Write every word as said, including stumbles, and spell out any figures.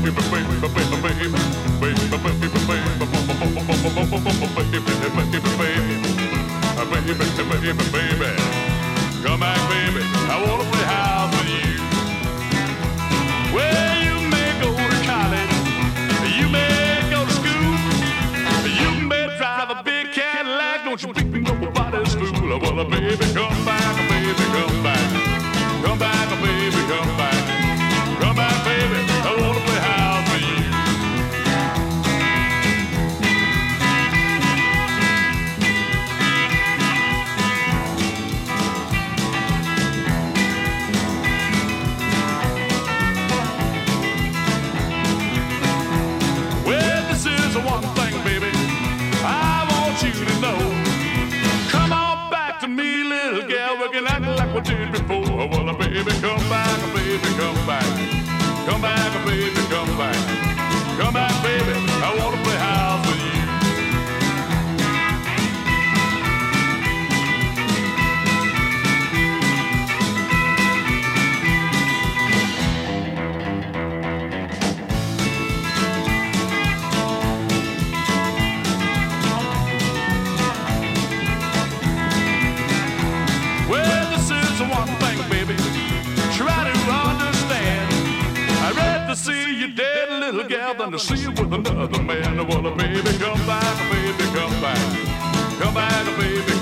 Come back, baby, I wanna play house with you. Well, you may go to college, you may go to school, you may drive a big Cadillac, don't you beat me nobody's fool. Well, baby, come back, baby, come back. Come back, baby, come back. Come back, baby, I wanna play house with you. One thing, baby, I want you to know. Come on back to me, little girl, we can act like we did before. Well, baby, come back, baby, come back. Come back, baby, come back. Come back, baby, I wanna play house with you. One thing, baby, try to understand. I'd rather see you dead, little gal, than to see you with another man. Well, baby, come back, baby, come back. Come back, baby,